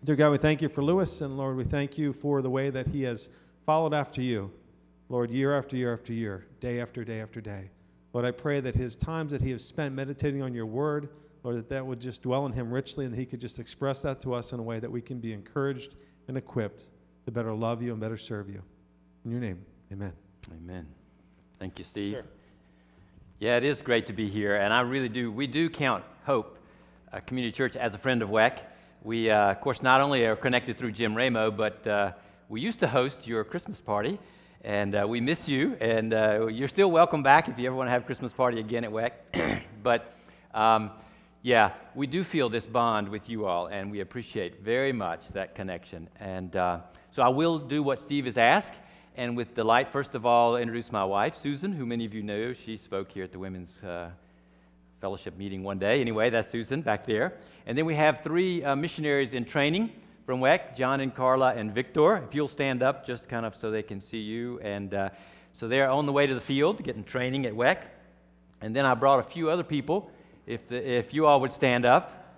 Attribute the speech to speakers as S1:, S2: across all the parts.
S1: Dear God, we thank you for Lewis, and Lord, we thank you for the way that he has followed after you, Lord, year after year after year, day after day after day. Lord, I pray that his times that he has spent meditating on your word, Lord, that would just dwell in him richly, and that he could just express that to us in a way that we can be encouraged and equipped to better love you and better serve you. In your name, amen.
S2: Amen. Thank you, Steve.
S1: Sure.
S2: Yeah, it is great to be here, and we do count Hope Community Church as a friend of WEC. We, of course, not only are connected through Jim Ramo, but we used to host your Christmas party, and we miss you, and you're still welcome back if you ever want to have a Christmas party again at WEC. But, yeah, we do feel this bond with you all, and we appreciate very much that connection. And so I will do what Steve has asked, and with delight, first of all, introduce my wife, Susan, who many of you know. She spoke here at the Women's Fellowship meeting one day. Anyway, that's Susan back there. And then we have three missionaries in training from WEC, John and Carla and Victor. If you'll stand up just kind of so they can see you. And so they're on the way to the field, getting training at WEC. And then I brought a few other people, if you all would stand up.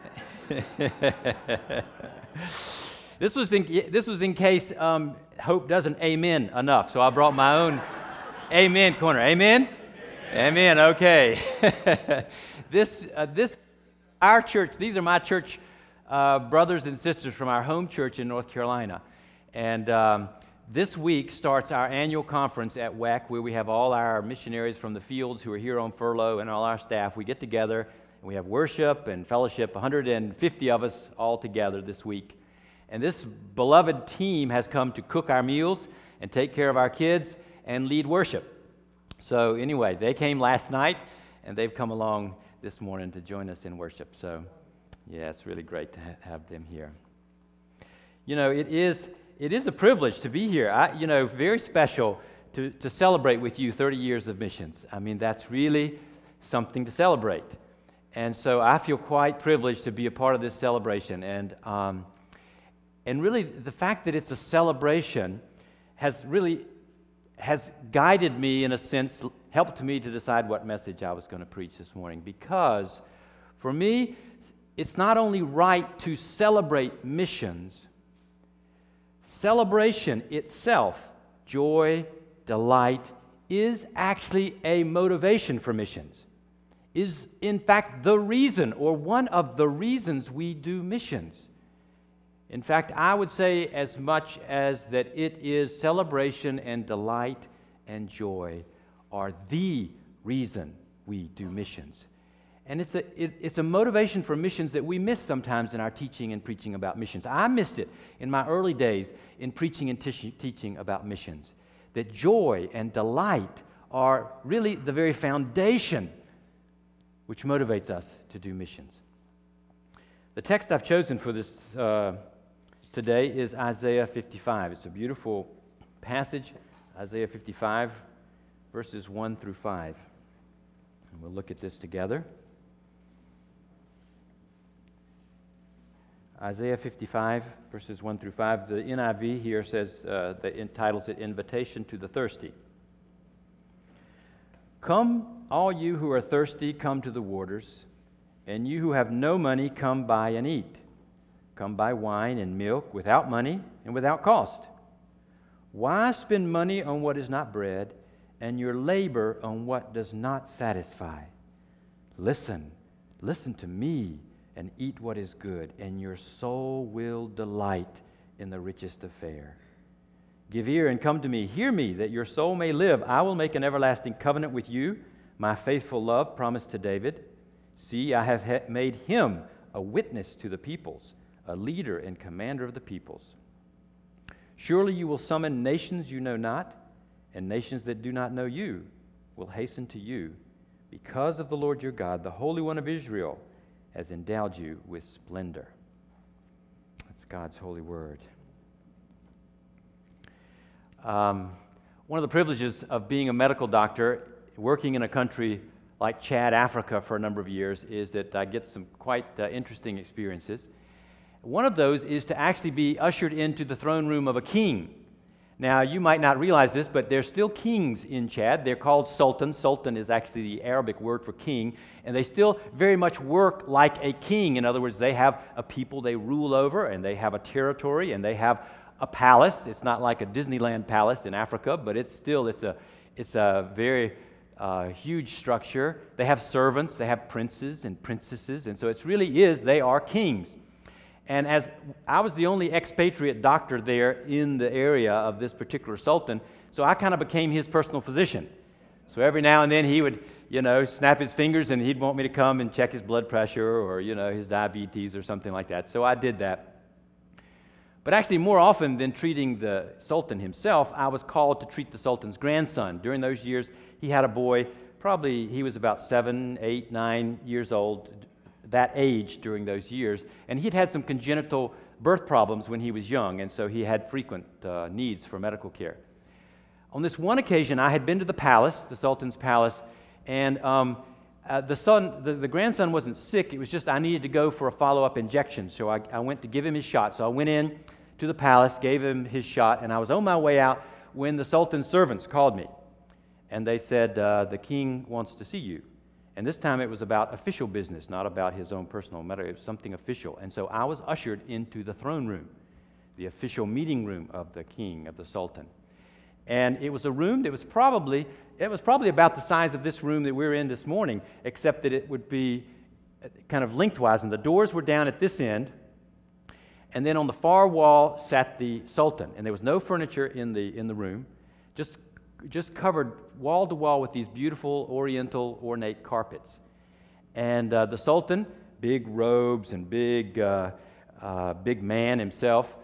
S2: This was in case Hope doesn't amen enough, so I brought my own amen corner. Amen? Amen, okay. Our church, these are my church brothers and sisters from our home church in North Carolina. And this week starts our annual conference at WEC, where we have all our missionaries from the fields who are here on furlough and all our staff. We get together and we have worship and fellowship, 150 of us all together this week. And this beloved team has come to cook our meals and take care of our kids and lead worship. So anyway, they came last night, and they've come along this morning to join us in worship. So, yeah, it's really great to have them here. You know, it is a privilege to be here. Very special to celebrate with you 30 years of missions. I mean, that's really something to celebrate. And so I feel quite privileged to be a part of this celebration. And really, the fact that it's a celebration has guided me, in a sense, helped me to decide what message I was going to preach this morning. Because for me, it's not only right to celebrate missions, celebration itself, joy, delight, is actually a motivation for missions, is in fact the reason, or one of the reasons we do missions. In fact, I would say as much as that it is celebration and delight and joy are the reason we do missions. And it's a motivation for missions that we miss sometimes in our teaching and preaching about missions. I missed it in my early days in preaching and teaching about missions, that joy and delight are really the very foundation which motivates us to do missions. The text I've chosen for this today is Isaiah 55. It's a beautiful passage, Isaiah 55, verses 1 through 5. And we'll look at this together. Isaiah 55, verses 1 through 5. The NIV here says, entitles it Invitation to the Thirsty. Come, all you who are thirsty, come to the waters, and you who have no money, come buy and eat. Come buy wine and milk without money and without cost. Why spend money on what is not bread, and your labor on what does not satisfy? Listen to me, and eat what is good, and your soul will delight in the richest of fare. Give ear and come to me. Hear me, that your soul may live. I will make an everlasting covenant with you, my faithful love promised to David. See, I have made him a witness to the peoples, a leader and commander of the peoples. Surely you will summon nations you know not, and nations that do not know you will hasten to you, because of the Lord your God, the Holy One of Israel, has endowed you with splendor. That's God's holy word. One of the privileges of being a medical doctor, working in a country like Chad, Africa, for a number of years, is that I get some quite interesting experiences. One of those is to actually be ushered into the throne room of a king. Now, you might not realize this, but there's still kings in Chad. They're called sultans. Sultan is actually the Arabic word for king, and they still very much work like a king. In other words, they have a people they rule over, and they have a territory, and they have a palace. It's not like a Disneyland palace in Africa, but it's a very huge structure. They have servants, they have princes and princesses, and so they are kings. And as I was the only expatriate doctor there in the area of this particular sultan, so I kind of became his personal physician. So every now and then he would, snap his fingers and he'd want me to come and check his blood pressure or, his diabetes or something like that. So I did that. But actually, more often than treating the sultan himself, I was called to treat the sultan's grandson. During those years, he had a boy, probably he was about 7, 8, 9 years old, that age during those years, and he'd had some congenital birth problems when he was young, and so he had frequent needs for medical care. On this one occasion, I had been to the palace, the Sultan's palace, and the grandson wasn't sick. It was just I needed to go for a follow-up injection, so I went to give him his shot. So I went in to the palace, gave him his shot, and I was on my way out when the Sultan's servants called me, and they said, the king wants to see you. And this time it was about official business, not about his own personal matter. It was something official. And so I was ushered into the throne room, the official meeting room of the king, of the sultan. And it was a room that was probably about the size of this room that we're in this morning, except that it would be kind of lengthwise. And the doors were down at this end. And then on the far wall sat the sultan. And there was no furniture in the room, just covered wall to wall with these beautiful oriental ornate carpets. And the sultan, big robes and big man himself,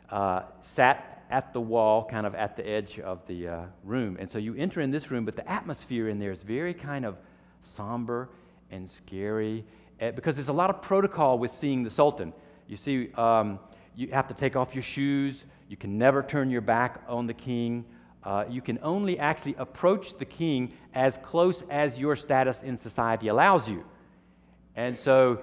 S2: sat at the wall, kind of at the edge of the room. And so you enter in this room, but the atmosphere in there is very kind of somber and scary, because there's a lot of protocol with seeing the sultan. You see, you have to take off your shoes. You can never turn your back on the king. You can only actually approach the king as close as your status in society allows you. And so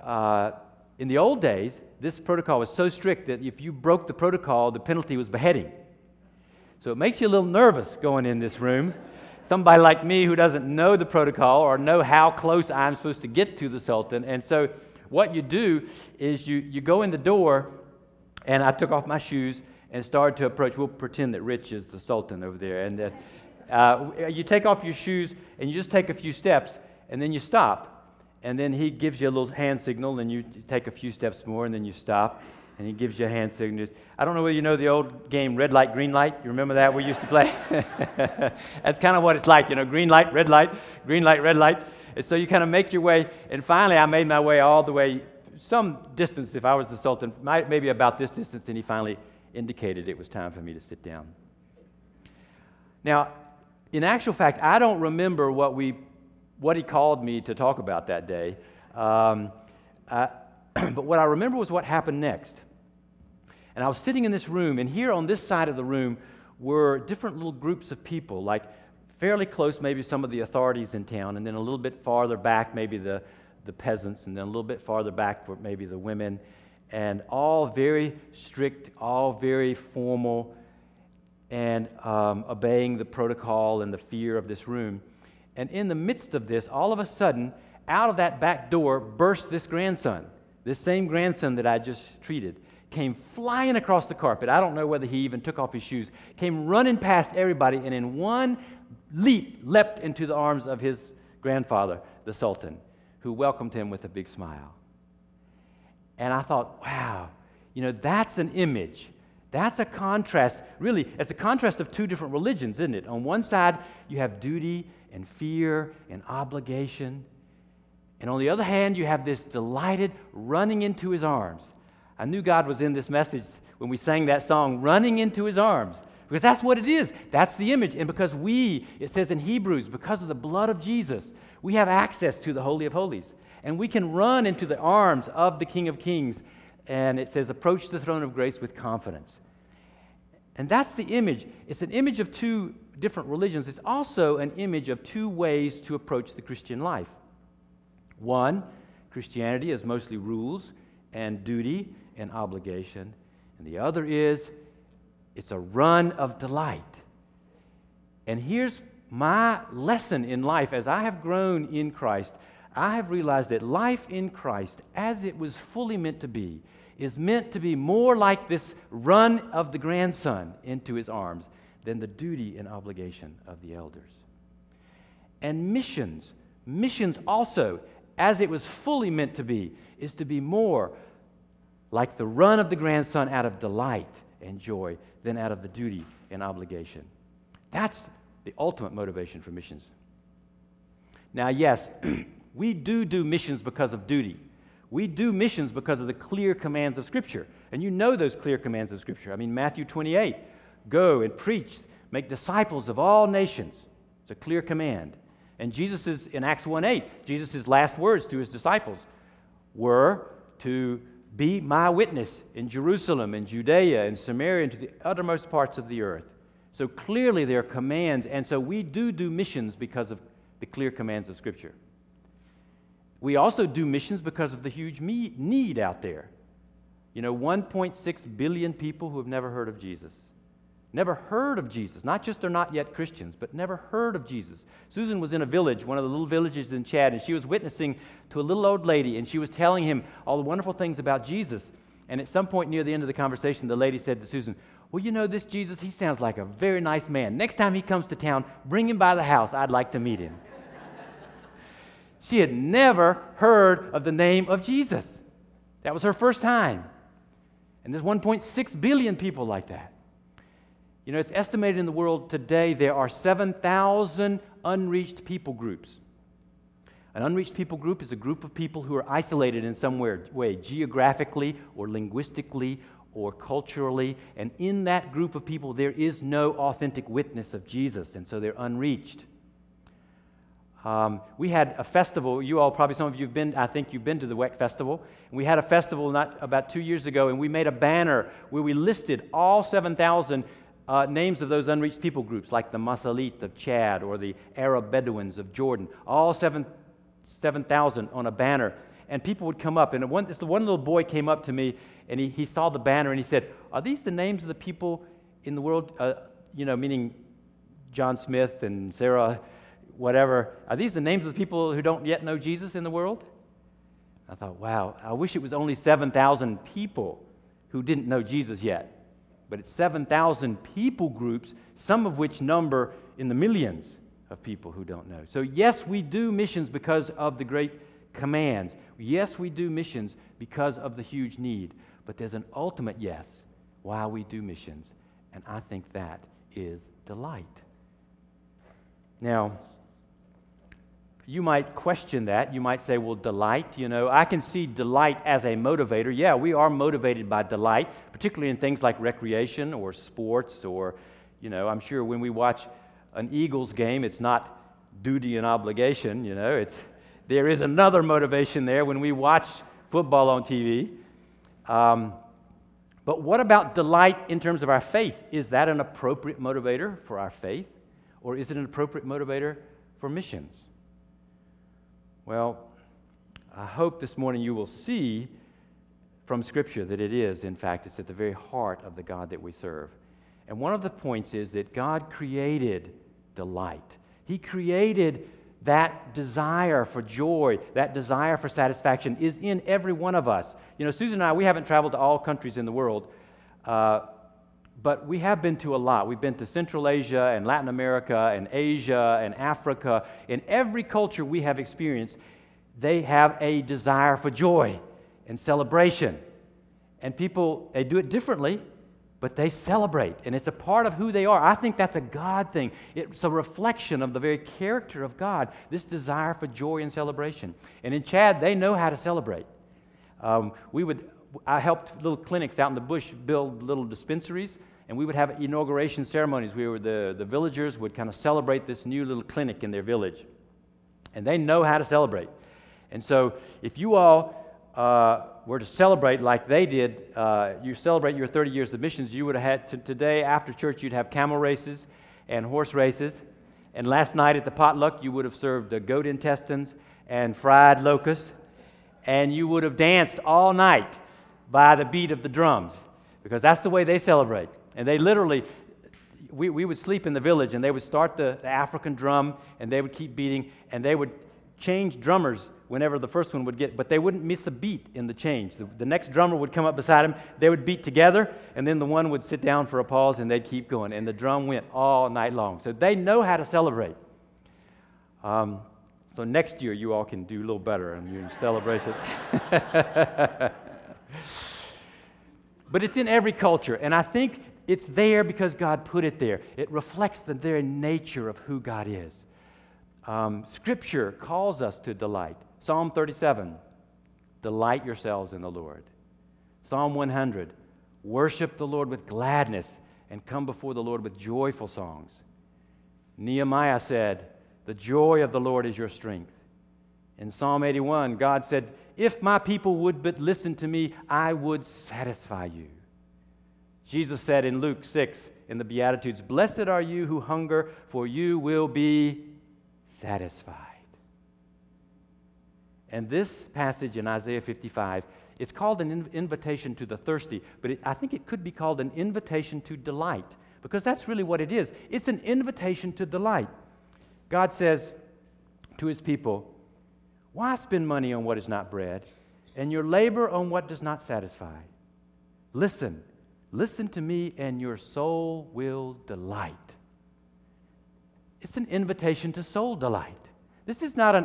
S2: in the old days, this protocol was so strict that if you broke the protocol, the penalty was beheading. So it makes you a little nervous going in this room. Somebody like me who doesn't know the protocol or know how close I'm supposed to get to the sultan. And so what you do is you go in the door, and I took off my shoes and started to approach. We'll pretend that Rich is the sultan over there. And you take off your shoes, and you just take a few steps, and then you stop. And then he gives you a little hand signal, and you take a few steps more, and then you stop, and he gives you a hand signal. I don't know whether you know the old game, red light, green light. You remember that we used to play? That's kind of what it's like, green light, red light, red light. And so you kind of make your way, and finally I made my way all the way, some distance if I was the sultan, maybe about this distance, and he finally indicated it was time for me to sit down. Now, in actual fact, I don't remember what he called me to talk about that day, but what I remember was what happened next. And I was sitting in this room, and here on this side of the room were different little groups of people, like fairly close, maybe some of the authorities in town, and then a little bit farther back, maybe the peasants, and then a little bit farther back were maybe the women, and all very strict, all very formal, and obeying the protocol and the fear of this room. And in the midst of this, all of a sudden, out of that back door burst this grandson. This same grandson that I just treated came flying across the carpet. I don't know whether he even took off his shoes, came running past everybody, and in one leap leapt into the arms of his grandfather, the sultan, who welcomed him with a big smile. And I thought, wow, that's an image. That's a contrast. Really, it's a contrast of two different religions, isn't it? On one side, you have duty and fear and obligation. And on the other hand, you have this delighted running into his arms. I knew God was in this message when we sang that song, running into his arms, because that's what it is. That's the image. And because it says in Hebrews, because of the blood of Jesus, we have access to the Holy of Holies. And we can run into the arms of the King of Kings. And it says, approach the throne of grace with confidence. And that's the image. It's an image of two different religions. It's also an image of two ways to approach the Christian life. One, Christianity is mostly rules and duty and obligation. And the other is It's a run of delight. And here's my lesson in life. As I have grown in Christ, I have realized that life in Christ, as it was fully meant to be, is meant to be more like this run of the grandson into his arms than the duty and obligation of the elders. And missions also, as it was fully meant to be, is to be more like the run of the grandson out of delight and joy than out of the duty and obligation. That's the ultimate motivation for missions. Now, yes, we do missions because of duty. We do missions because of the clear commands of Scripture. And you know those clear commands of Scripture. I mean, Matthew 28, go and preach, make disciples of all nations. It's a clear command. And Jesus' in Acts 1:8, Jesus' last words to his disciples were to be my witness in Jerusalem and Judea and Samaria and to the uttermost parts of the earth. So clearly there are commands, and so we do missions because of the clear commands of Scripture. We also do missions because of the huge need out there. 1.6 billion people who have never heard of Jesus. Never heard of Jesus. Not just they're not yet Christians, but never heard of Jesus. Susan was in a village, one of the little villages in Chad, and she was witnessing to a little old lady, and she was telling him all the wonderful things about Jesus. And at some point near the end of the conversation, the lady said to Susan, well, this Jesus, he sounds like a very nice man. Next time he comes to town, bring him by the house. I'd like to meet him. She had never heard of the name of Jesus. That was her first time. And there's 1.6 billion people like that. It's estimated in the world today there are 7,000 unreached people groups. An unreached people group is a group of people who are isolated in some way, geographically or linguistically or culturally. And in that group of people, there is no authentic witness of Jesus, and so they're unreached. We had a festival. You all, probably some of you have been, I think you've been to the WEC Festival. And we had a festival about 2 years ago, and we made a banner where we listed all 7,000 names of those unreached people groups, like the Masalit of Chad or the Arab Bedouins of Jordan, all 7,000 on a banner. And people would come up, and one little boy came up to me, and he saw the banner, and he said, are these the names of the people in the world, meaning John Smith and Sarah, whatever, are these the names of the people who don't yet know Jesus in the world? I thought, wow, I wish it was only 7,000 people who didn't know Jesus yet. But it's 7,000 people groups, some of which number in the millions of people who don't know. So yes, we do missions because of the great commands. Yes, we do missions because of the huge need. But there's an ultimate yes why we do missions, and I think that is delight. Now, you might question that. You might say, well, delight, I can see delight as a motivator. Yeah, we are motivated by delight, particularly in things like recreation or sports or, I'm sure when we watch an Eagles game, it's not duty and obligation, there is another motivation there when we watch football on TV. But what about delight in terms of our faith? Is that an appropriate motivator for our faith? Or is it an appropriate motivator for missions? Well, I hope this morning you will see from Scripture that it is, in fact, it's at the very heart of the God that we serve. And one of the points is that God created delight. He created that desire for joy, that desire for satisfaction is in every one of us. Susan and I, we haven't traveled to all countries in the world, but we have been to a lot. We've been to Central Asia and Latin America and Asia and Africa. In every culture we have experienced, they have a desire for joy and celebration. And people, they do it differently, but they celebrate, and it's a part of who they are. I think that's a God thing. It's a reflection of the very character of God, this desire for joy and celebration. And in Chad, they know how to celebrate. I helped little clinics out in the bush build little dispensaries, and we would have inauguration ceremonies where the villagers would kind of celebrate this new little clinic in their village. And they know how to celebrate. And so if you all were to celebrate like they did, you celebrate your 30 years of missions, you would have had today after church, you'd have camel races and horse races. And last night at the potluck, you would have served goat intestines and fried locusts. And you would have danced all night by the beat of the drums, because that's the way they celebrate. And they literally, we would sleep in the village, and they would start the African drum, and they would keep beating, and they would change drummers whenever the first one would get, but they wouldn't miss a beat in the change. The next drummer would come up beside him, they would beat together, and then the one would sit down for a pause, and they'd keep going, and the drum went all night long. So they know how to celebrate. So next year, you all can do a little better in your celebration. But it's in every culture, and I think it's there because God put it there. It reflects the very nature of who God is. Scripture calls us to delight. Psalm 37, delight yourselves in the Lord. Psalm 100, worship the Lord with gladness and come before the Lord with joyful songs. Nehemiah said, the joy of the Lord is your strength. In Psalm 81, God said, if my people would but listen to me, I would satisfy you. Jesus said in Luke 6, in the Beatitudes, blessed are you who hunger, for you will be satisfied. And this passage in Isaiah 55, it's called an invitation to the thirsty, but I think it could be called an invitation to delight, because that's really what it is. It's an invitation to delight. God says to his people, why spend money on what is not bread, and your labor on what does not satisfy? Listen to me, and your soul will delight. It's an invitation to soul delight. This is not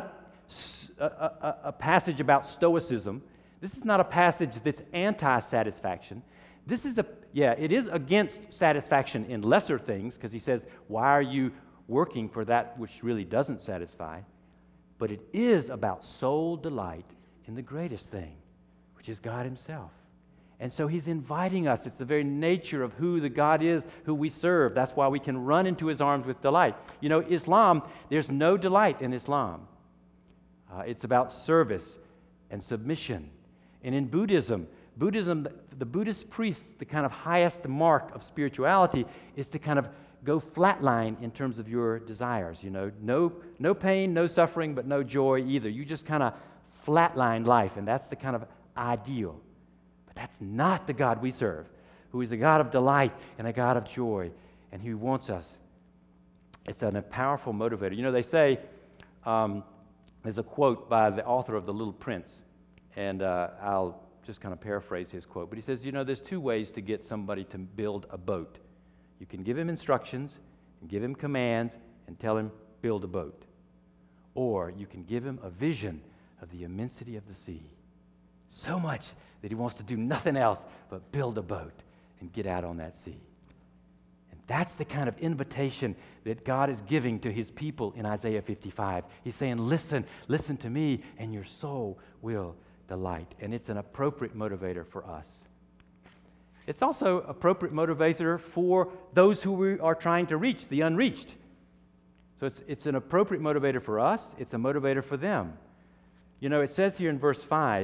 S2: a passage about stoicism. This is not a passage that's anti-satisfaction. This is it is against satisfaction in lesser things, because he says, why are you working for that which really doesn't satisfy? But it is about soul delight in the greatest thing, which is God himself. And so he's inviting us. It's the very nature of who the God is, who we serve. That's why we can run into his arms with delight. You know, Islam, there's no delight in Islam. It's about service and submission. And in Buddhism, the Buddhist priest, the kind of highest mark of spirituality is to kind of go flatline in terms of your desires. You know, no pain, no suffering, but no joy either. You just kind of flatline life, and that's the kind of ideal. But that's not the God we serve, who is a God of delight and a God of joy, and he wants us. It's a powerful motivator. You know, they say, there's a quote by the author of The Little Prince, and I'll just kind of paraphrase his quote, but he says, you know, there's two ways to get somebody to build a boat. You can give him instructions and give him commands and tell him, build a boat. Or you can give him a vision of the immensity of the sea. So much that he wants to do nothing else but build a boat and get out on that sea. And that's the kind of invitation that God is giving to his people in Isaiah 55. He's saying, listen to me, and your soul will delight. And it's an appropriate motivator for us. It's also an appropriate motivator for those who we are trying to reach, the unreached. So it's an appropriate motivator for us. It's a motivator for them. You know, it says here in verse 5,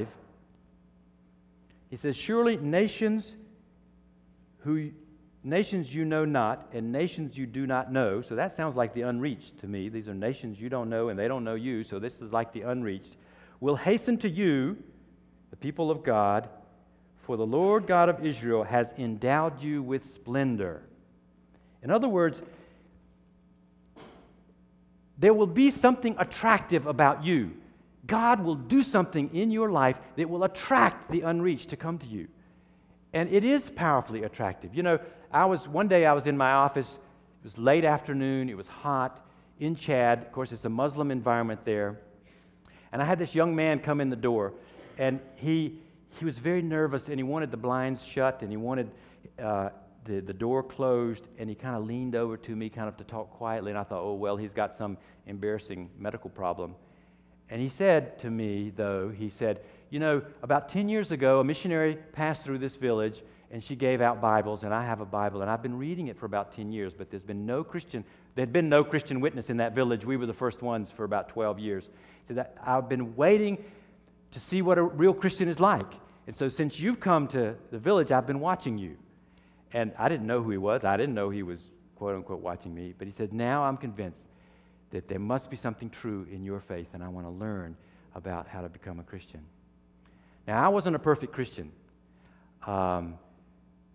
S2: he says, surely nations you know not, and nations you do not know. So that sounds like the unreached to me. These are nations you don't know, and they don't know you. So this is like the unreached. Will hasten to you, the people of God, for the Lord God of Israel has endowed you with splendor. In other words, there will be something attractive about you. God will do something in your life that will attract the unreached to come to you. And it is powerfully attractive. You know, one day I was in my office. It was late afternoon. It was hot in Chad. Of course, it's a Muslim environment there. And I had this young man come in the door, and he was very nervous, and he wanted the blinds shut, and he wanted the door closed, and he kind of leaned over to me kind of to talk quietly, and I thought, oh, well, he's got some embarrassing medical problem. And he said to me, though, he said, you know, about 10 years ago, a missionary passed through this village, and she gave out Bibles, and I have a Bible, and I've been reading it for about 10 years, but there'd been no Christian witness in that village. We were the first ones for about 12 years. So I've been waiting to see what a real Christian is like. And so since you've come to the village, I've been watching you. And I didn't know who he was. I didn't know he was, quote unquote, watching me. But he said, now I'm convinced that there must be something true in your faith, and I want to learn about how to become a Christian. Now, I wasn't a perfect Christian.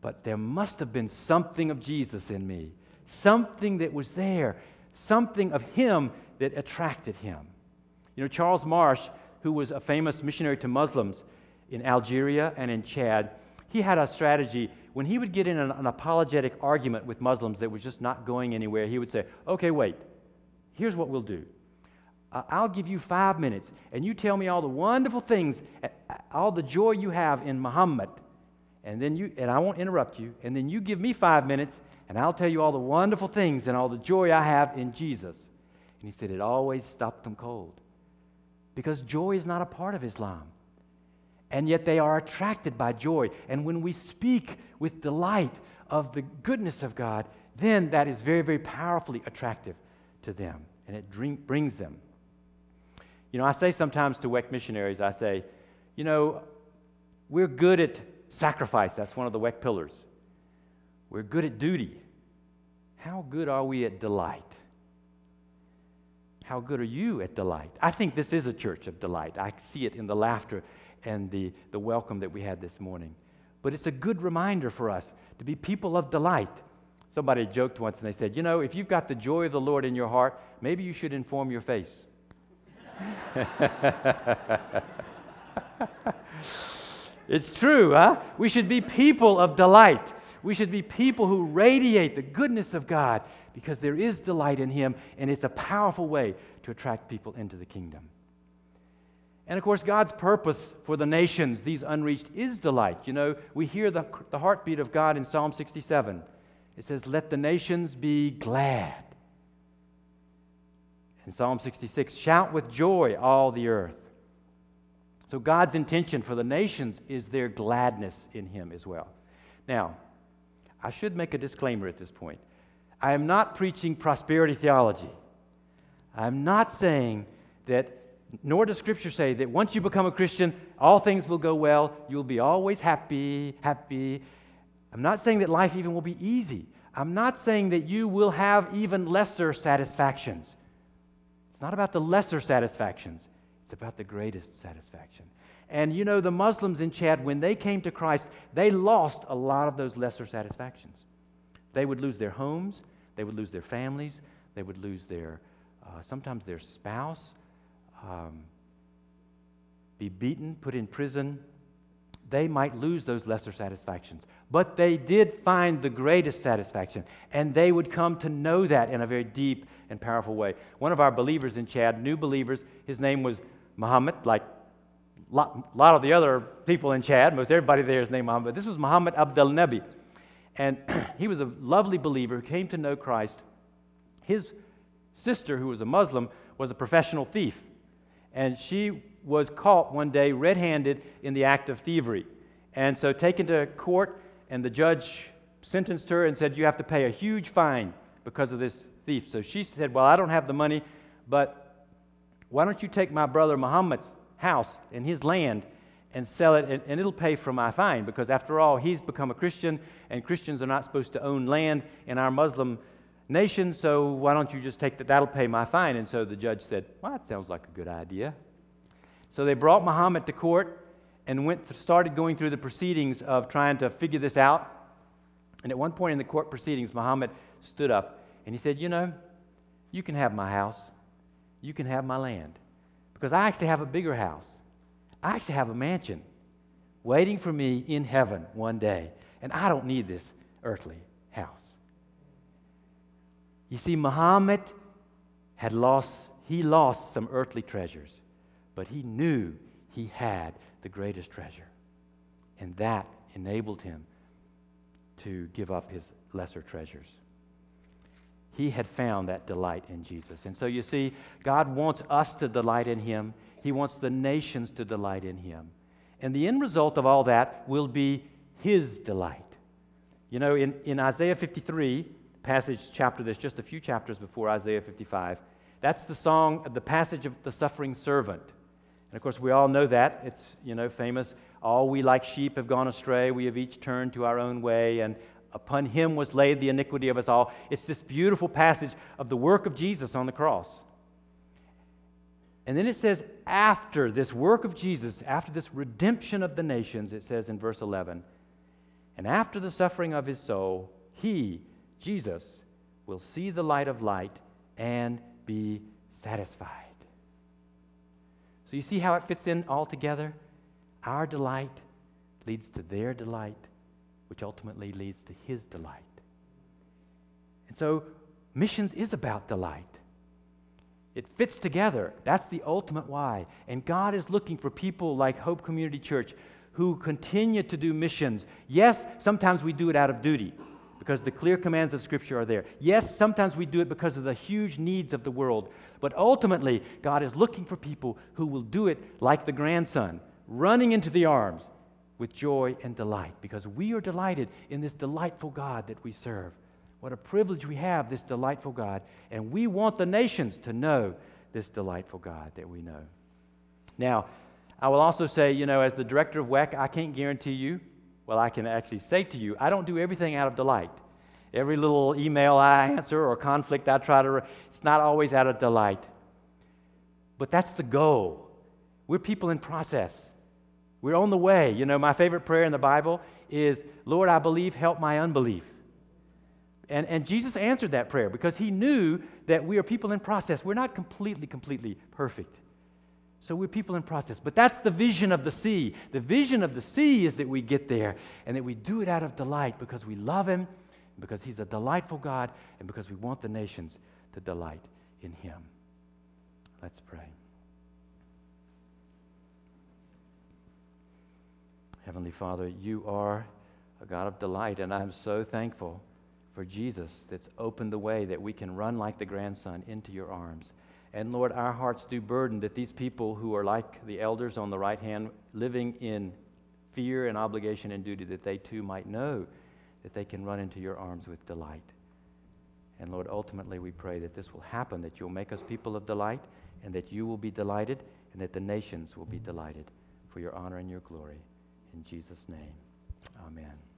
S2: but there must have been something of Jesus in me, something that was there, something of him that attracted him. You know, Charles Marsh, who was a famous missionary to Muslims in Algeria and in Chad, he had a strategy. When he would get in an apologetic argument with Muslims that was just not going anywhere, he would say, okay, wait, here's what we'll do. I'll give you 5 minutes, and you tell me all the wonderful things, all the joy you have in Muhammad, and I won't interrupt you, and then you give me 5 minutes, and I'll tell you all the wonderful things and all the joy I have in Jesus. And he said it always stopped them cold, because joy is not a part of Islam. And yet they are attracted by joy. And when we speak with delight of the goodness of God, then that is very, very powerfully attractive to them, and it brings them. You know, I say sometimes to WEC missionaries, I say, you know, we're good at sacrifice. That's one of the WEC pillars. We're good at duty. How good are we at delight? How good are you at delight? I think this is a church of delight. I see it in the laughter and the welcome that we had this morning. But it's a good reminder for us to be people of delight. Somebody joked once and they said, you know, if you've got the joy of the Lord in your heart, maybe you should inform your face. It's true, huh? We should be people of delight. We should be people who radiate the goodness of God, because there is delight in him, and it's a powerful way to attract people into the kingdom. And of course, God's purpose for the nations, these unreached, is delight. You know, we hear the heartbeat of God in Psalm 67. It says, let the nations be glad. In Psalm 66, shout with joy, all the earth. So God's intention for the nations is their gladness in him as well. Now, I should make a disclaimer at this point. I am not preaching prosperity theology. I'm not saying that, nor does Scripture say that once you become a Christian, all things will go well, you'll be always happy. I'm not saying that life even will be easy. I'm not saying that you will have even lesser satisfactions. It's not about the lesser satisfactions. It's about the greatest satisfaction. And you know, the Muslims in Chad, when they came to Christ, they lost a lot of those lesser satisfactions. They would lose their homes, they would lose their families, they would lose their, sometimes their spouse, be beaten, put in prison. They might lose those lesser satisfactions. But they did find the greatest satisfaction, and they would come to know that in a very deep and powerful way. One of our believers in Chad, new believers, his name was Muhammad, like a lot of the other people in Chad. Most everybody there is named Muhammad. This was Muhammad Abdel Nabi. And he was a lovely believer who came to know Christ. His sister, who was a Muslim, was a professional thief. And she was caught one day red-handed in the act of thievery. And so taken to court, and the judge sentenced her and said, you have to pay a huge fine because of this thief. So she said, well, I don't have the money, but why don't you take my brother Muhammad's house and his land and sell it, and it'll pay for my fine, because after all, he's become a Christian, and Christians are not supposed to own land in our Muslim nation, so why don't you just take that? That'll pay my fine. And so the judge said, well, that sounds like a good idea. So they brought Muhammad to court and started going through the proceedings of trying to figure this out. And at one point in the court proceedings, Muhammad stood up and he said, you know, you can have my house, you can have my land, because I actually have a bigger house. I actually have a mansion waiting for me in heaven one day, and I don't need this earthly house. You see, Muhammad lost some earthly treasures, but he knew he had the greatest treasure, and that enabled him to give up his lesser treasures. He had found that delight in Jesus. And so you see, God wants us to delight in him. He wants the nations to delight in him. And the end result of all that will be his delight. You know, in Isaiah 53, chapter that's just a few chapters before Isaiah 55, that's the song, the passage of the suffering servant. And of course, we all know that. It's, you know, famous. All we like sheep have gone astray. We have each turned to our own way, and upon him was laid the iniquity of us all. It's this beautiful passage of the work of Jesus on the cross. And then it says, after this work of Jesus, after this redemption of the nations, it says in verse 11, And after the suffering of his soul, he, Jesus, will see the light of light and be satisfied. So you see how it fits in all together? Our delight leads to their delight, which ultimately leads to his delight. And so missions is about delight. It fits together. That's the ultimate why. And God is looking for people like Hope Community Church who continue to do missions. Yes, sometimes we do it out of duty because the clear commands of Scripture are there. Yes, sometimes we do it because of the huge needs of the world. But ultimately, God is looking for people who will do it like the grandson, running into the arms with joy and delight, because we are delighted in this delightful God that we serve. What a privilege we have, this delightful God, and we want the nations to know this delightful God that we know. Now, I will also say, as the director of WEC, I can't guarantee you, well, I can actually say to you, I don't do everything out of delight. Every little email I answer or conflict I try to, it's not always out of delight. But that's the goal. We're people in process. We're on the way. My favorite prayer in the Bible is, Lord, I believe, help my unbelief. And Jesus answered that prayer because he knew that we are people in process. We're not completely perfect. So we're people in process. But that's the vision of the sea. The vision of the sea is that we get there and that we do it out of delight because we love him, because he's a delightful God, and because we want the nations to delight in him. Let's pray. Heavenly Father, you are a God of delight, and I'm so thankful for Jesus that's opened the way that we can run like the grandson into your arms. And Lord, our hearts do burden that these people who are like the elders on the right hand, living in fear and obligation and duty, that they too might know that they can run into your arms with delight. And Lord, ultimately we pray that this will happen, that you'll make us people of delight, and that you will be delighted, and that the nations will be delighted for your honor and your glory. In Jesus' name, amen.